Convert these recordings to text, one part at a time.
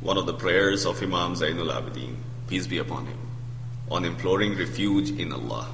one of the prayers of Imam Zainul Abidin, peace be upon him, on imploring refuge in Allah.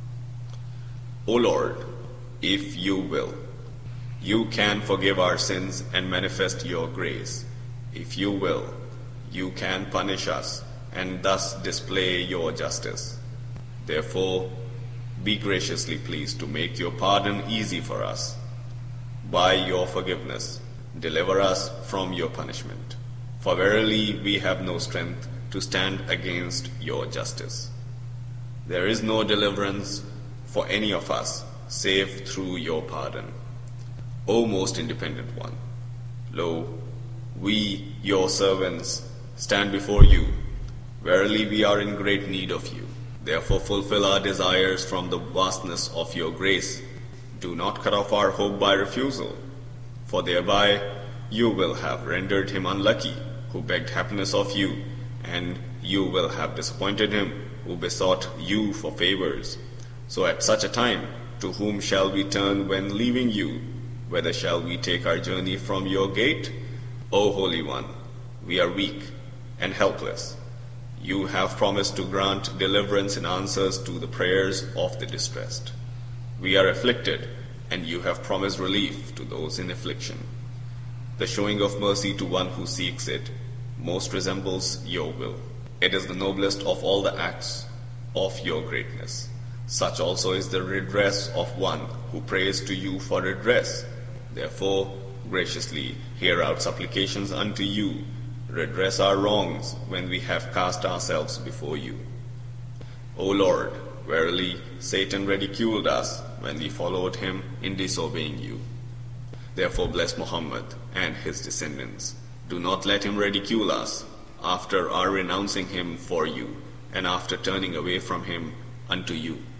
O Lord, if you will, you can forgive our sins and manifest your grace. If you will, you can punish us and thus display your justice. Therefore, be graciously pleased to make your pardon easy for us. By your forgiveness, deliver us from your punishment. For verily we have no strength to stand against your justice. There is no deliverance for any of us save through your pardon. O most independent one, lo, we, your servants, stand before you. Verily we are in great need of you. Therefore fulfill our desires from the vastness of your grace. Do not cut off our hope by refusal, for thereby you will have rendered him unlucky who begged happiness of you, and you will have disappointed him who besought you for favors. So at such a time, to whom shall we turn when leaving you? Whether shall we take our journey from your gate? O Holy One, we are weak and helpless. You have promised to grant deliverance in answers to the prayers of the distressed. We are afflicted, and you have promised relief to those in affliction. The showing of mercy to one who seeks it most resembles your will. It is the noblest of all the acts of your greatness. Such also is the redress of one who prays to you for redress. Therefore, graciously hear our supplications unto you. Redress our wrongs when we have cast ourselves before you. O Lord, verily Satan ridiculed us when we followed him in disobeying you. Therefore bless Muhammad and his descendants. Do not let him ridicule us after our renouncing him for you and after turning away from him unto you.